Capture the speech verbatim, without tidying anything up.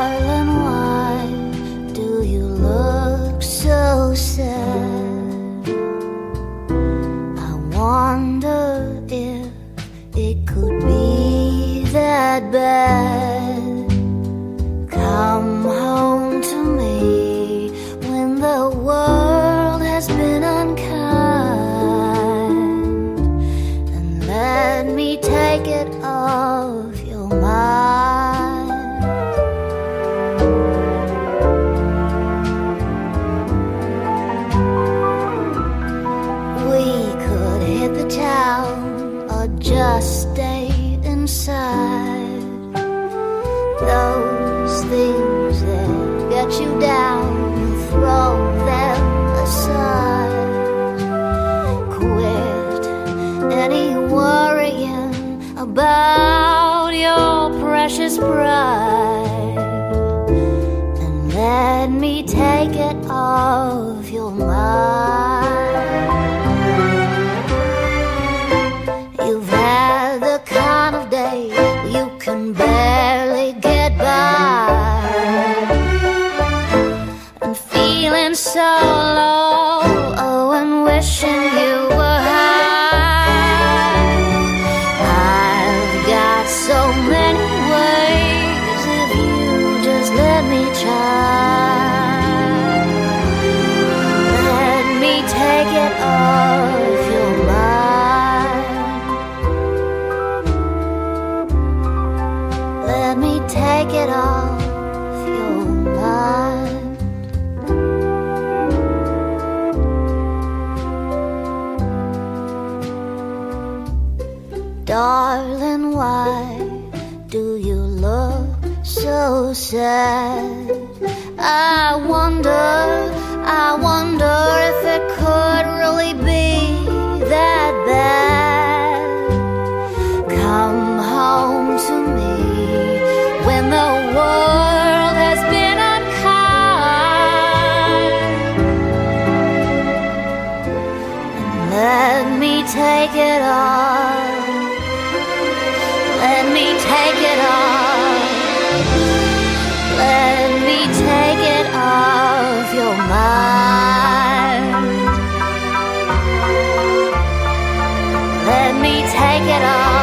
Darling, why do you look so sad? I wonder if it could be that bad. Come home to me when the world has been unkind, and let me take it off your mind. We could hit the town or just stay inside. Those things that get you down, throw them aside. Quit any worrying about your precious pride, and let me take it off your mind. You've had the kind of day you can barely get by, and feeling so low, oh, and wishing you were high. I've got so many ways if you just let me try. Let me take it off your mind. Let me take it off your mind. Darling, why do you look so sad? I wonder, I wonder if it could really be that bad. Come home to me when the world has been unkind, and let me take it off. Let me take it off. Let me take it off your mind. Let me take it off.